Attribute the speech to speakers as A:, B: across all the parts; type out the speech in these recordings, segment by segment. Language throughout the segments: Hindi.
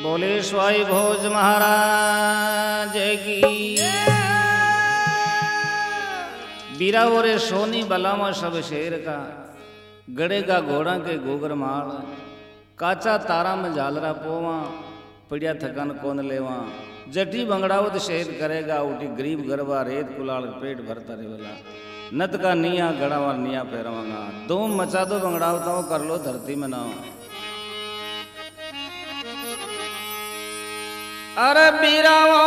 A: बोले स्वाई भोज महाराज की बीरा ओरे सोनी बलामा सब शेर का गड़े का घोड़ा के गोगर माल काचा तारा में झालरा पोवा पड़िया थकन कौन लेवा जटी बंगड़ावत शेर करेगा उठी गरीब गरबा रेत कुलाल पेट भरता रेवला नत का निया गड़ावा निया पैरवांगा धूम मचा दो बंगड़ावताओं कर लो धरती में ना। अरे बीरावा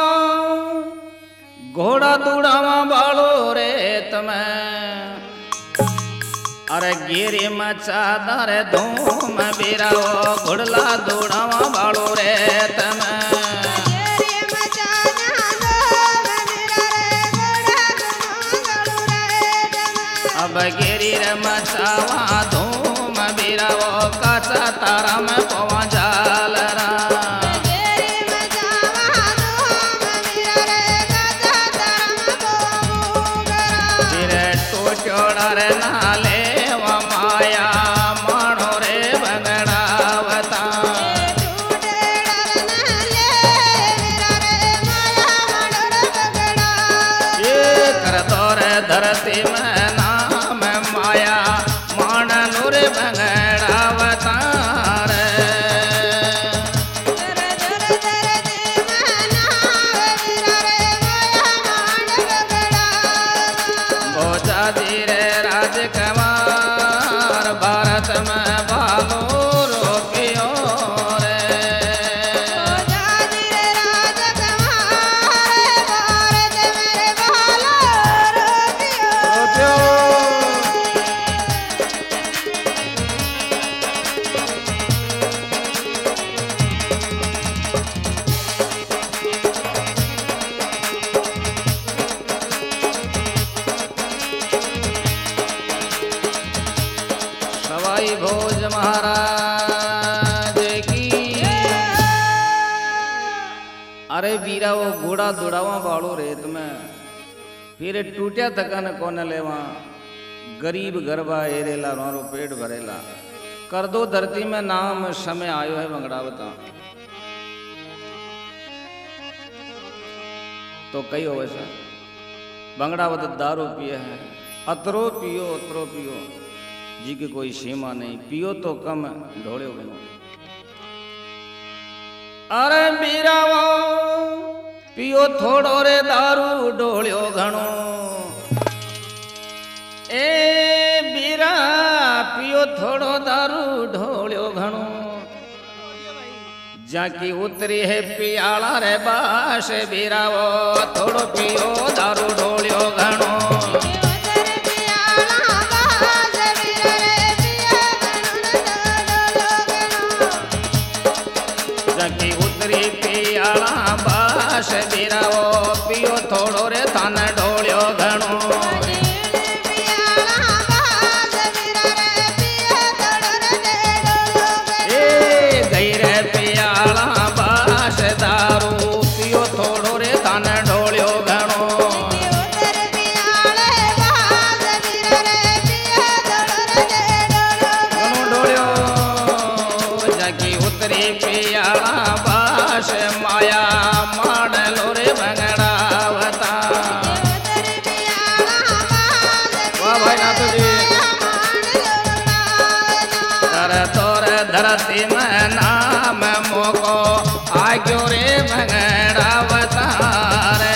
A: घोड़ा दूड़ावा बालो रे तुम्हें अरे गिरी मचा दरे धूम बीराओ घोड़ला दूड़ावा बालो रे तुम्हें अब गिरी रे मचावा धूम बीराओ काचा तारा में पवा झालरा रे नाले व माया मानो रे बंगड़ावता ये कर दो रे धरती में नाम माया माननु रे बंगड़ावता रे बोझा दी रे राजकुमार भारत में भालो रोकियो रे सवाई भोज महाराज की अरे वीरा वो घोड़ा दुड़ावा बाड़ो रेत में फिर टूटिया थकन कौन लेवा गरीब गरबा एरेला मारो पेट भरेला कर दो धरती में नाम समय आयो है बंगड़ावता तो कई हो वैसा बंगड़ावत दारू पिए है अतरो पियो जी की कोई सीमा नहीं पियो तो कम ढोड़ो बनो। अरे बीरावो पियो थोड़ो रे दारू ढोड़ो घणो ए बीरा पियो थोड़ो दारू ढोड़ो घणो जाकी उतरी है पियाला रे बास बीरावो थोड़ो पियो दारू ढोड़ो घणो की उतरी पियाला बास बीराओ पियो थोड़ो रे थान ढोलियो घणो ए गई रे पियाला बास दारू पियो थोड़ो रे थान ढोलियो घणो ढोलियो जाकी उतरी पियाला बास माया माडलो रे बंगड़ावता वाह भाई नाथू जी कर तोर धरती में नाम मोको आग्यो रे बंगड़ावता रे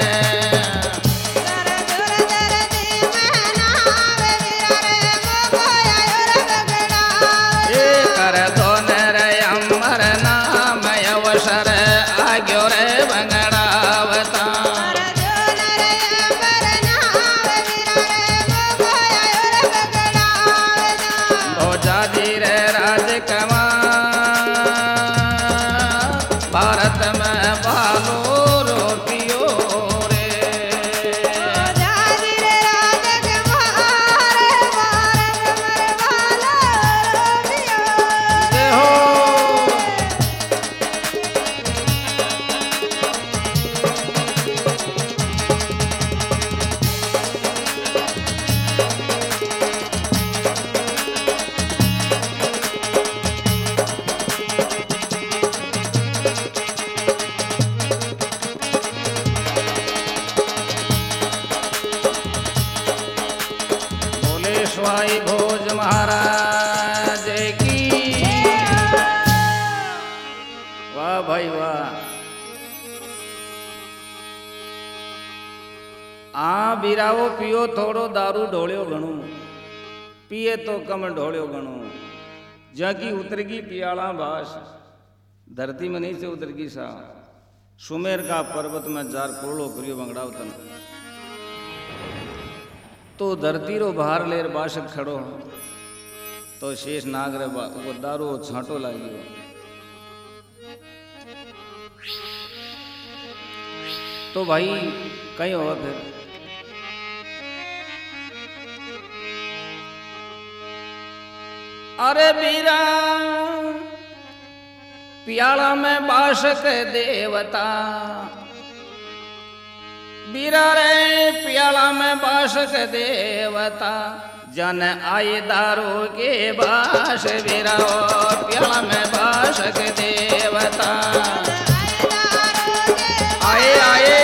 A: कर दो रे अमर नाम अवसर आग्यो रे बंगड़ावता भोजा जी रे राजकुमार भारत में भाई वाह। आ बीराओ पियो थोड़ो दारू ढोलियो घणो, पिए तो कम ढोलियो घणो। जाकी उतरगी पियाला भाष, धरती में नहीं से उतरगी सा। सुमेर का पर्वत में जार कोड़ो करियो बंगड़ावतन, तो धरती रो बाहर लेर बाशक खड़ो, तो शेष नाग रे वो दारू छांटो लागियो। तो भाई कहीं होगा फिर अरे बीरा पियाला में बाशक देवता, बीरा रे पियाला में बाशक देवता, जन आए दारू के बाश बीरा पियाला में बाशक देवता। आए आए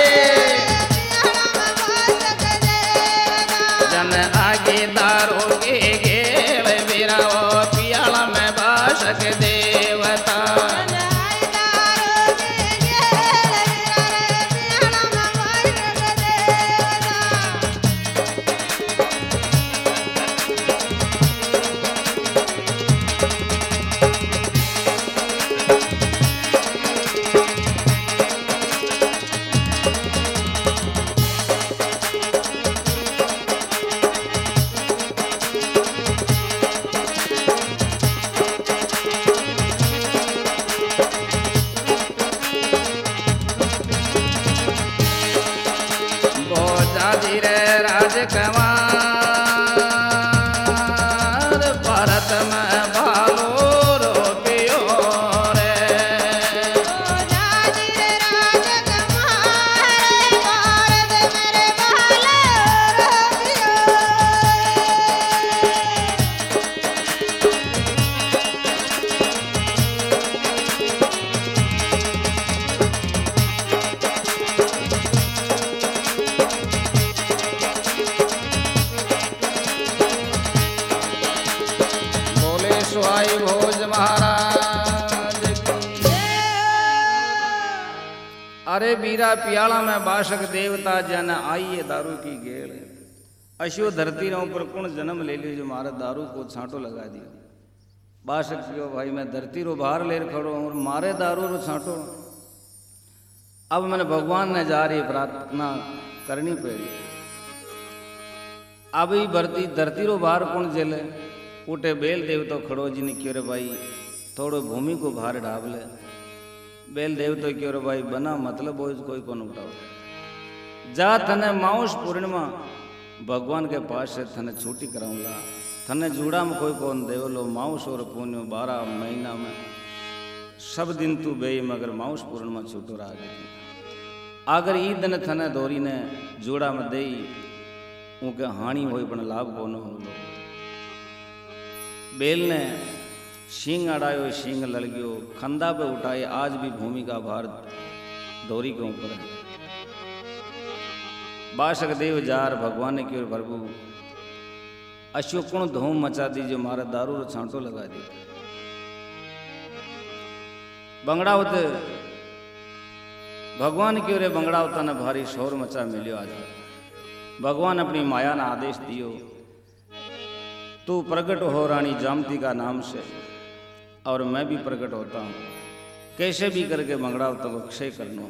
A: जन आगे दारू के गेल बीरा पियाला में बाशक देवता। राजकुमार भारत में भालो रो पियो रे, स्वाई भोज महाराज की। अरे बीरा पियाला में बाशक देवता जन आइए दारू की गेल, अशो धरती रो पर कुण जन्म ले लियो जो मारे दारू को छांटो लगा दियो। बाशक पियो भाई मैं धरती रो बाहर लेर खड़ो और मारे दारू रो छांटो। अब मैंने भगवान ने जा रही प्रार्थना करनी पड़ी। अब ही धरती रो बाहर कुण जेले, उठे बेल देव तो खड़ो जी ने क्यों रे भाई थोड़ो भूमि को बाहर ढाब ले। बेल देव तो क्यों रे भाई बना मतलब हो कोई कौन उठाओ, जा थने माउस पूर्णिमा भगवान के पास से थने छुट्टी कराऊंगा, थने जूड़ा में कोई कौन देवलो माउस और पुण्य 12 महीना में सब दिन तू बे मगर माउस पूर्णिमा छूटो रहा गई। अगर ई दिन थने दोरी ने जूड़ा में दे उनके हानि हो लाभ कौन हो। बेल ने शींग अड़ायो, शींग लड़ गयो, खंदा पे उठाए, आज भी भूमि का भार दोरी के ऊपर है। बाशक देव जार भगवान ने क्यों प्रभु अशोकुण धूम मचा दी जो मारा दारू रो छांटो लगा दी। बंगड़ावत भगवान क्यों रे बंगड़ावता ने भारी शोर मचा मिलियो। आज भगवान अपनी माया ने आदेश दियो, तू प्रकट हो रानी जामती का नाम से और मैं भी प्रकट होता हूँ, कैसे भी करके बंगड़ावत को क्षय करना।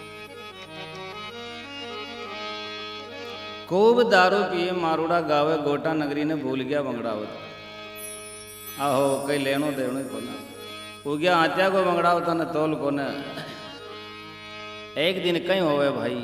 A: खूब दारू पिए मारूड़ा गावे गोटा नगरी ने भूल गया बंगड़ावत। आहो कई लेनो देनो ही कोना हो गया आत्या को बंगड़ावत ने तोल कोने। एक दिन कहीं होवे भाई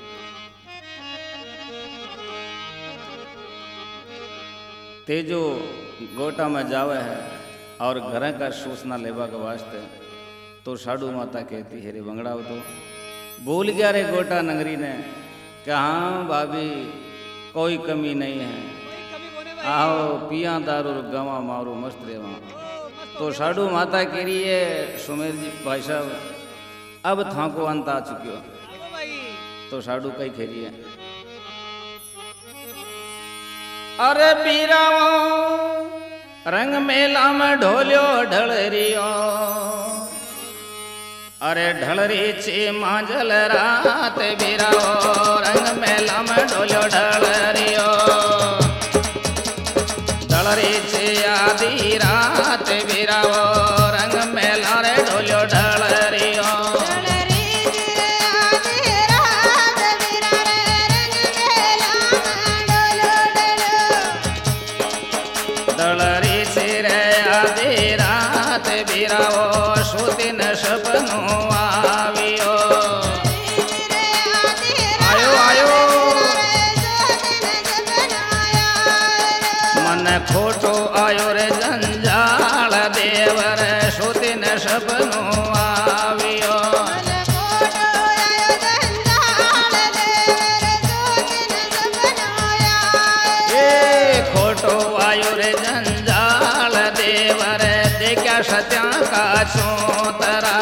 A: तेजो गोटा में जावे है और घर का सूचना लेवा के वास्ते, तो साधु माता कहती है रे बंगड़ाओ तो भूल गया रे गोटा नगरी ने कि हाँ भाभी कोई कमी नहीं है, आओ पिया दारू गवा मारो मस्त रेवा। तो साधु माता कह रही है सुमेर जी भाई साहब अब था को अंत आ चुकियो। तो साधु कई कह रही है अरे बीराओ रंग मेला में ढोलियो ढल रियो, अरे ढलरी ची मांझल रात बिराओ रंग मेला में डोलो ढलरियो ढलरी ची आधी रात बिराओ रंग मेला रे डोलो ढलरियो ढलरी ची रे आधी रात बिराओ सुदिन सपनो आवियो आयो आयो मन खोटो आयो रे जंजाल देवर सुदिन सपनो आवियो ए खोटो आयो रे जंजाल देवर देखा सत्या का चोतरा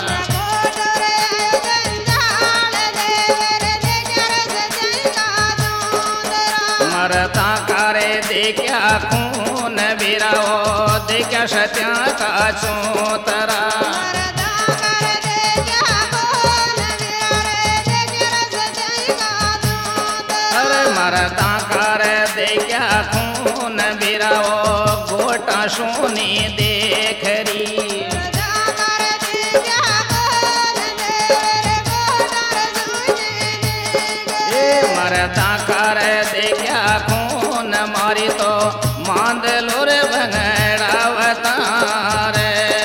A: मरता करे देखा खून बिराओ देखा सत्या का चोतरा अरे मरता करे देखा खून बिराओ गोटा सोनी देख री मरता कर देखा खून मारी तो मांद लो रे भंगड़ावता रे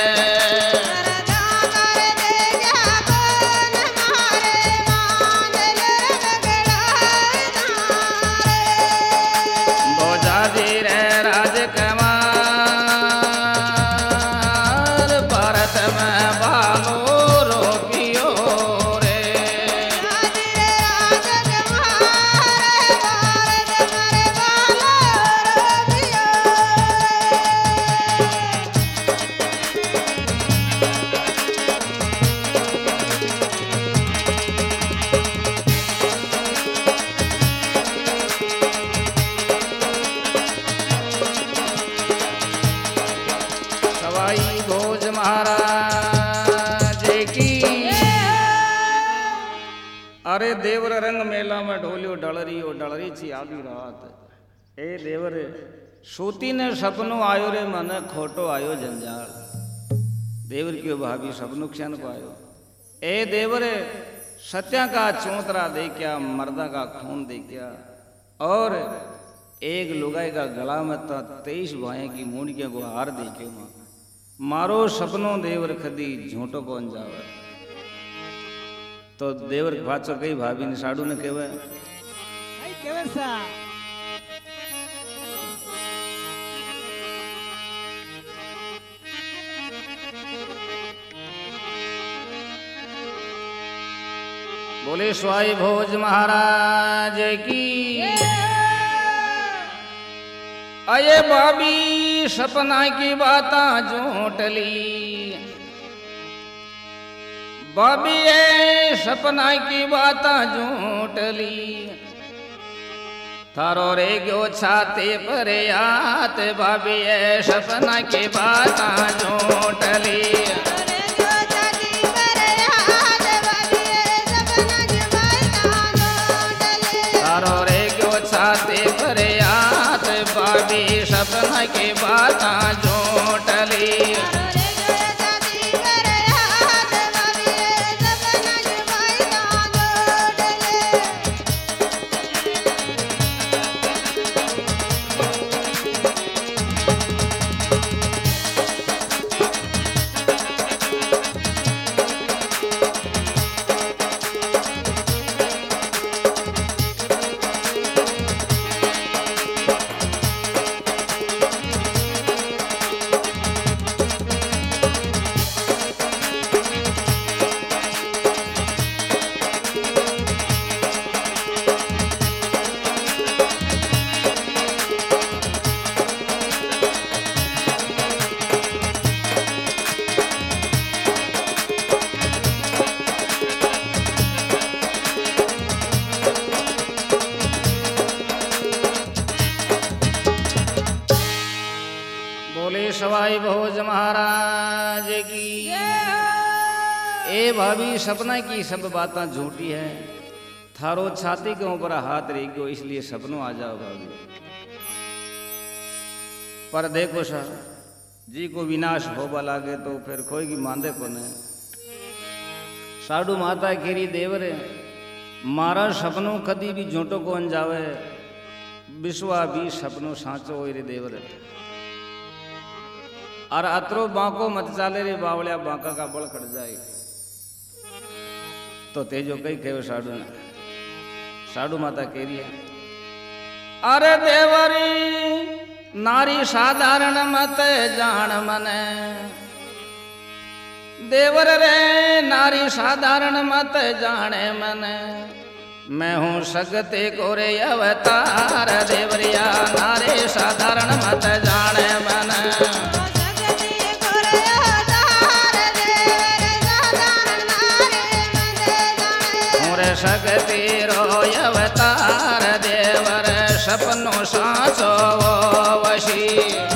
A: बोझाजी रे राजकुमार भारत में बालो रोपियो भोज महाराज की अरे देवर रंग मेला में ढोलियो डलरी छी आधी रात ए देवर सूती ने सपनो आयो रे मन खोटो आयो जंजाल देवर क्यों भाभी सपनो क्षण को आयो ए देवर सत्या का चौतरा देखा मर्दा का खून देखा और एक लुगाई का गला में 23 भाई की मूंडियों को हार देखियो मां मारो सपनो देवर खदी झूठो कौन जावे तो देवर पाछो कई भाभी ने साडू ने कहवे
B: सा
A: बोले स्वाई भोज महाराज की अये बाबी सपना की बाता झूठली बाबी ए सपना की बाता झूठली थारो रे गयो छाते पर यात बाबी ए सपना की बाता झूठली थारो रे गयो छाते पर यात बाबी सपना की बाता झूठली सवाई भोज महाराज की ए भाभी सपना की सब बातें झूठी है, थारो छाती के ऊपर हाथ रह गयो इसलिए सपनों आ जाओ भाभी। पर देखो सर जी को विनाश होबा लागे तो फिर कोई की मांदे को नहीं। साडू माता केरी देवरे मारा सपनों कदी भी झूठो को जावे, विश्वा भी सपनों साचो हो रे देवरे। और अतरो बांको मत चाले रे बावलिया, बांका का बल खड़ जाए तो तेजो कई कहो साडू ने। साडू माता कह रही है, अरे देवरी नारी साधारण मत जान मने, देवर रे नारी साधारण मत जाने मने, मैं हूँ सगते कोरे अवतार देवरिया, नारी साधारण मत जाने मने। शक्ति रो अवतार देवर सपनों साचो वशी,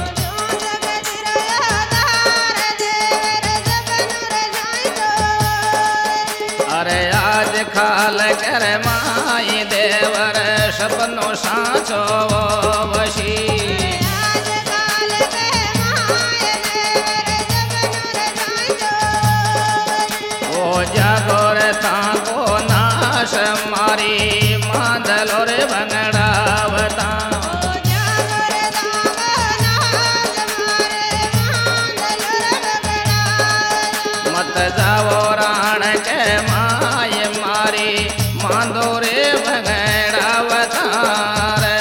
A: अरे आज खाल कर माई देवर सपनों साचो वशी। ओ जागोर ताको नाश मारी मांदलो रे भंगड़ावता, मत जाओ राण के माय मारी मांदो रे भंगड़ावता रे।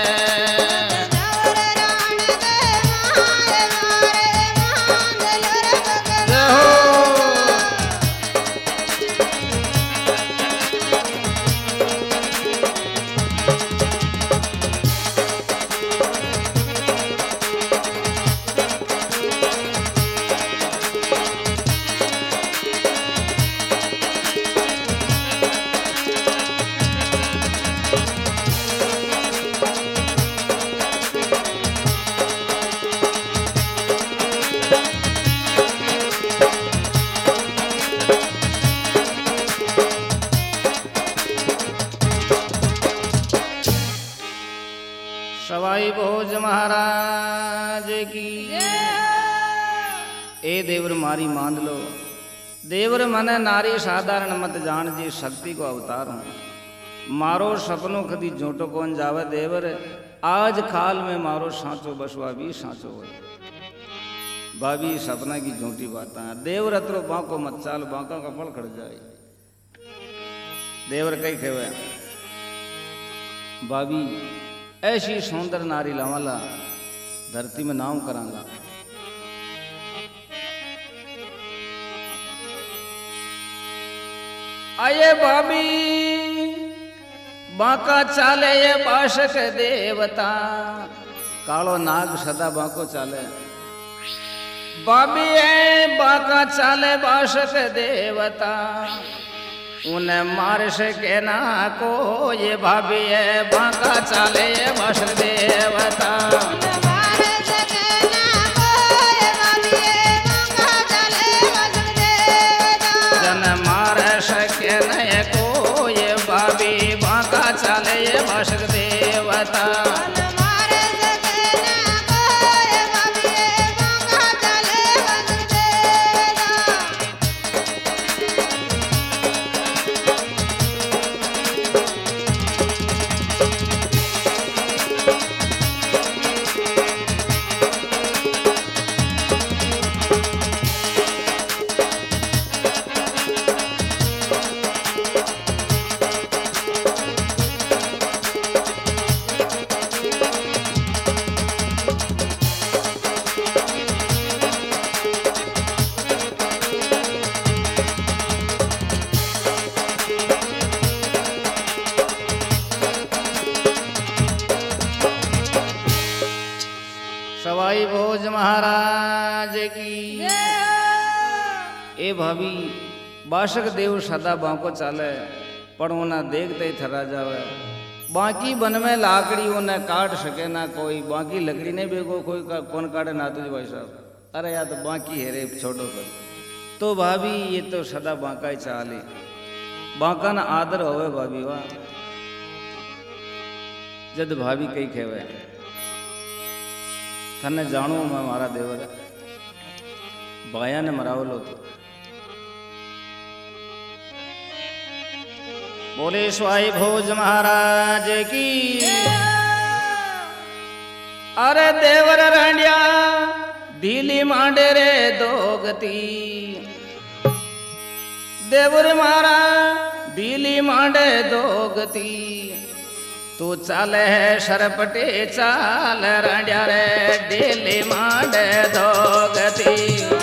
A: सवाई भोज महाराज की। ए देवर मारी मान लो, देवर मने नारी साधारण मत जान जी, शक्ति को अवतार हूँ। मारो सपनों कदी झूठो कौन जावे देवर, आज खाल में मारो साँचो बसवा भी साँचो हो। भाभी सपना की झूठी बात है, देवर अतरो बांको मत चाल, बांका का पल खड़ जाए। देवर कई खेवे भाभी ऐसी सुंदर नारी लावाला धरती में नाम करांगा। आये भाभी बांका चाले ये बाशक देवता, कालो नाग सदा बांको चाले। भाभी है बांका चाले बाशक देवता, उन्हें मार सके ना को ये भाभी है बांका चाले बाशक देवता। जन मार सके न को ये भाभी बांका चाले बाशक देवता। सवाई भोज महाराज की। ए भाभी बाशक देव सदा बांको चाले, पण उन्हें देखते ही थरा जावे। बाकी बन में लाकड़ी उन्हें काट सके ना कोई, बाकी लकड़ी नहीं बेगो कोई कौन काटे ना तुझे भाई साहब। अरे यार तो बाकी है रे छोड़ो कर, तो भाभी ये तो सदा बांका ही चाले बांका ना आदर होवे भाभी वाह जद भाभी कई खेवे थने जानो मैं मारा देवर बाया ने मरावलो तो बोले स्वाई भोज महाराज की अरे देवर रंडिया ढीली मांडे रे दोगती देवर मारा ढीली मांडे दोगती तू चाले है शरपटे चाल रंडिया रे ढीली मांडे दोगती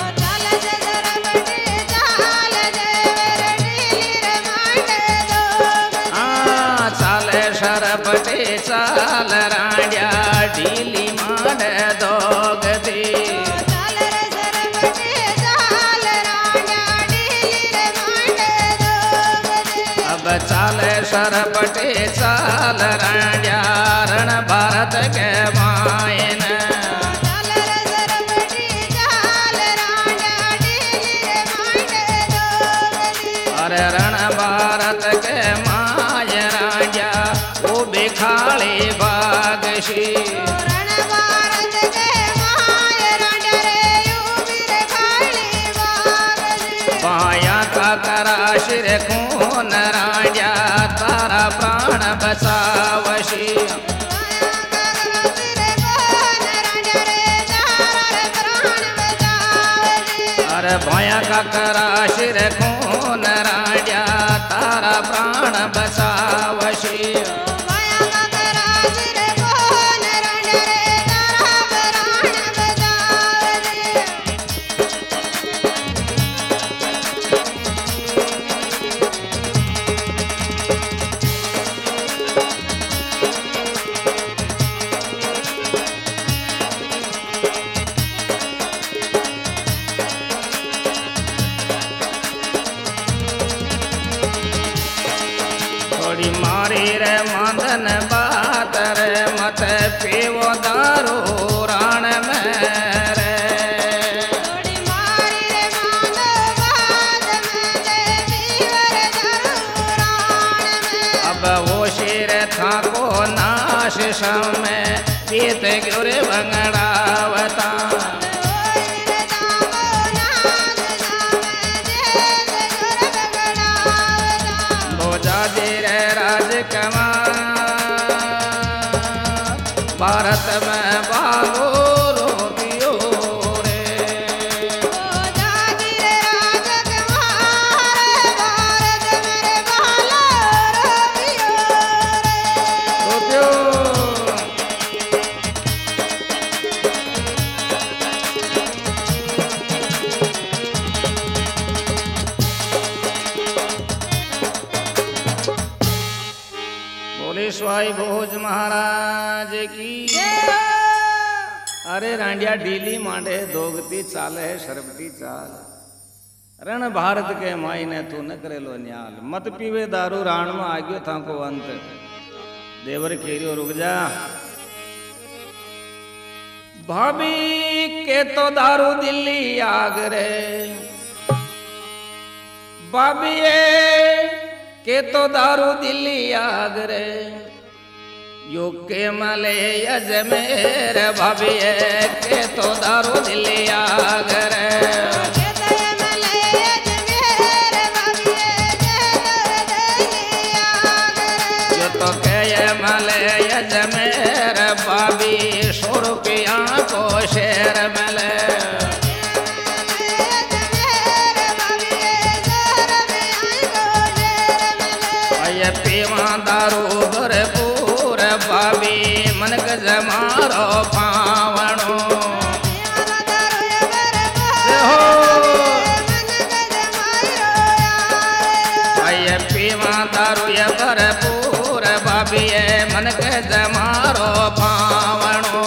A: शरपटे चाल रांडिया ढीली मांड दोगती अब चाल शरपटे चाल रांडिया रण भारत के मायन अरे रण भारत के माय रांडिया वो बेखाले बागशी पाया का करा शिर खून राजा तारा प्राण बचावशी अरे भाया का करा शिर खून राजा तारा प्राण बचावशी मारी रे मांदन बात रे मत पीवो दारू राण में रे अब वो शेर था को नाश में पीत गुर भंगड़ावता भारत में बालो रोटियो रे बोले स्वाई भोज महाराज की अरे रांडिया ढीली मांडे दोगती चाले शरबती चाल रण भारत के माई ने तू न करेलो न्याल मत पीवे दारू राण में आग्यो था को अंत देवर केरियो रुक जा भाभी के तो दारू दिल्ली आगरे भाभी के तो दारू दिल्ली आगरे यो के मले अजमेर भाभी के तो दारू दिल्ली आगरे यो तो के मले अजमेर भाभी 100 रुपया को शेर मले पीवा दारू भरपूर भाभी मनक जमारो पावणो पीवा दारू भरपूर भाभी मनक जमारो पावणो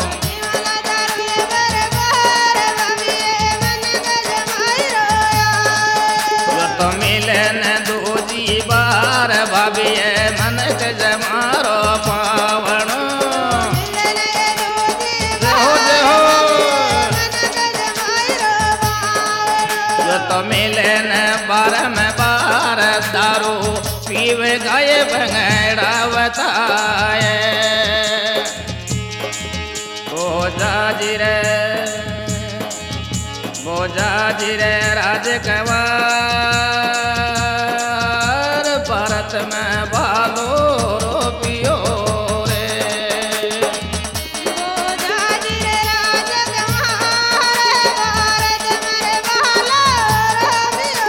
A: तो मिलन दूजी बार भाभी मनक जमारो पावण जो तो मिले न बार में बार दारू पीवे गाये भंगड़ा बताए बोझा जिरे राजकवार भारत में भालो रो पियो रे
C: बोझा जिरे राजकवार भारत में भालो रो पियो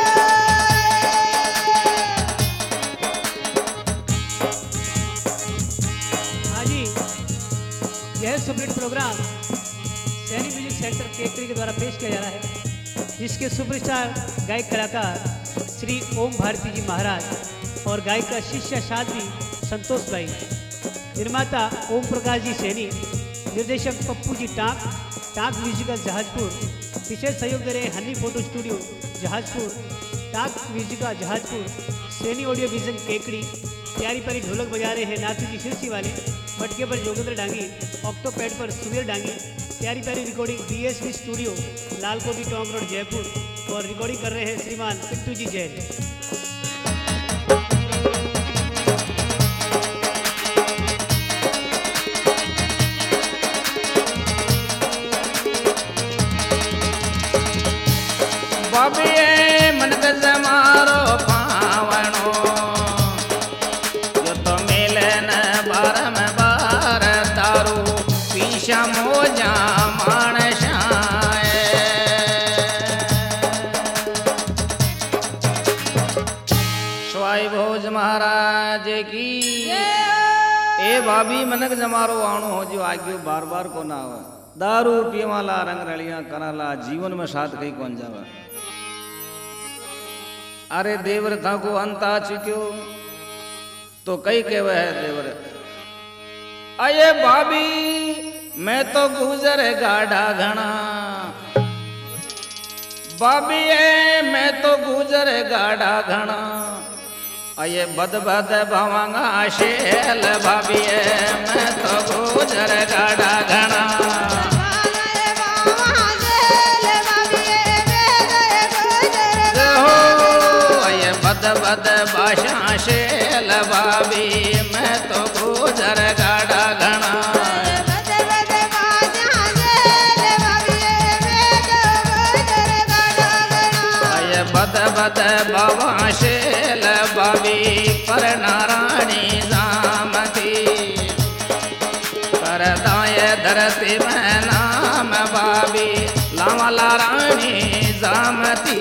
B: हाँ जी, यह superhit programme Saini music centre Kekri के द्वारा पेश किया जा रहा है, जिसके सुपरस्टार गायक कलाकार श्री ओम भारती जी महाराज और गायिका शिष्या साध्वी संतोष भाई, निर्माता ओम प्रकाश जी सैनी, निर्देशक पप्पू जी टाक म्यूजिकल जहाजपुर, विशेष सहयोग दे रहे honey photo studio Jahazpur, Tak musical Jahazpur, Saini audio vision Kekri, प्यारी प्यारी ढोलक बजा रहे हैं नाथू जी सिरसी वाले, मटके पर जोगेंद्र डांगी, ऑक्टोपैड पर सुवीर डांगी, प्यारी प्यारी recording DSV studio Lalkothi Tonk road Jaipur और रिकॉर्डिंग कर रहे हैं श्रीमान पिट्टू जी जैन।
A: बाबिए मन गज मारो पावनो जो तो मिले न बार में बार दारू पीछा मोजा मानसाए स्वाई भोज महाराज की ए भाभी मनक जमारो आणो हो जो आग्यो बार बार को ना हो दारू पीवाला रंग रलियां कराला जीवन में साथ कहीं कौन जावा अरे देवर था को अंत आ चुक्यो तो कई कहवे है देवर अये भाभी मैं तो गुजर गाढ़ा घना भाभी मैं तो गुजर गाढ़ा घना अये बद बद भवांगा शेल भाभी मैं तो गुजर गाढ़ा घना बद बद भाषा शेल भाभी मैं तो गुजर गाढ़ा घना बद बद बाबा शेल भाभी पर नारायणी जामती कर दाय धरती में नाम भाभी लावला रानी जामती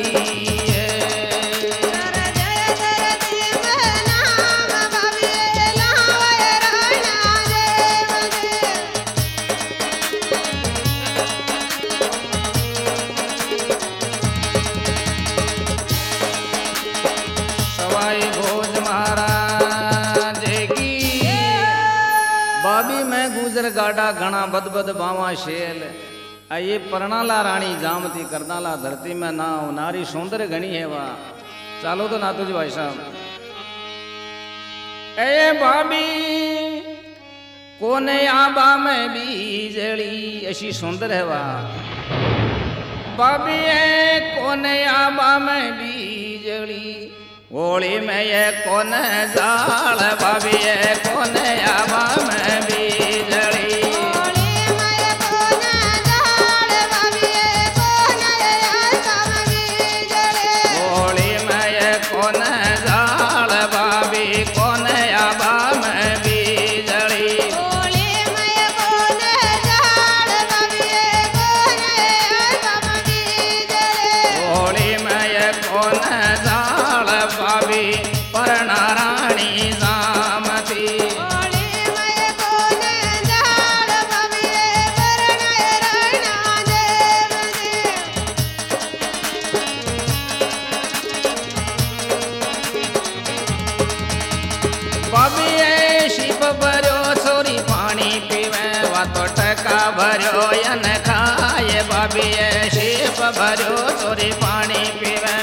A: गाड़ा घना बद बद बावा शेल ये परणाला रानी जामती करनाला धरती में ना नारी सौंदर्य घनी है वाह चालो तो ना तुझे भाई साहब ए भाभी कोने आबा में बीजड़ी ऐसी सुंदर है वाह भाभी कोने आबा में बीजड़ी होली में ये कोने जाल भाभी कोने आबा में बीजड़ी भरो यन खाए बाबी शिप भरो चोरी पानी पीवे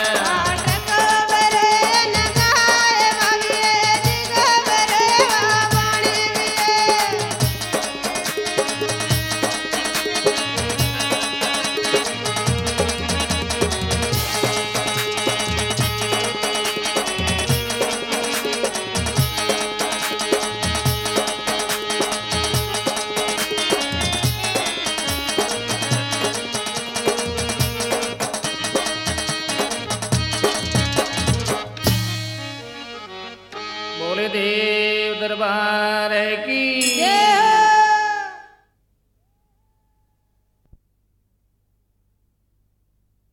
A: देव दरबार की